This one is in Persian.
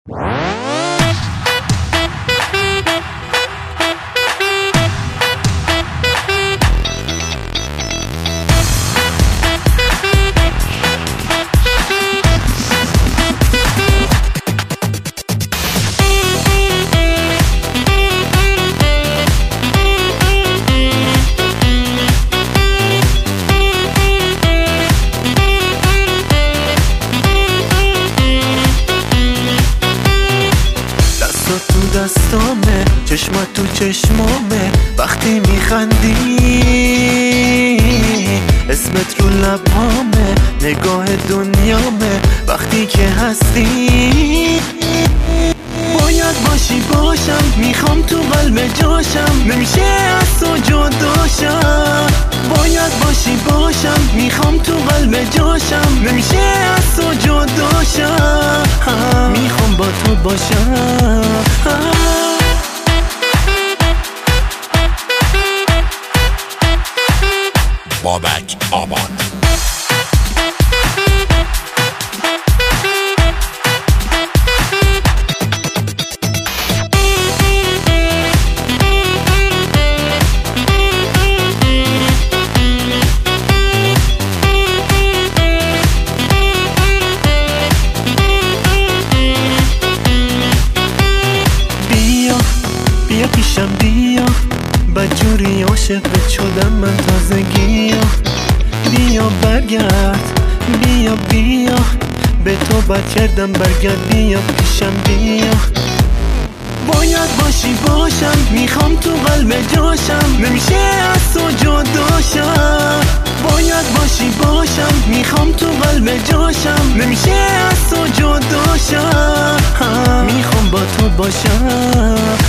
دستامه چشمت تو چشمامه وقتی میخندی اسمت رو لبامه نگاه دنیامه وقتی که هستی باید باشی باشم میخوام تو قلب جاشم نمیشه از تو جداشم باید باشی باشم میخوام تو قلب جاشم نمیشه از تو جداشم میخوام با تو باشم بابک آباد بیا پیشم بیا بدجوری عاشقت شدم من تازگی بیا برگرد بیا به تو بد کردم برگرد بیا پیشم بیا باید باشی باشم میخوام تو قلب جاشم نمیشه از تو جداشم باید باشی باشم میخوام تو قلب جاشم نمیشه از تو جداشم میخوام با تو باشم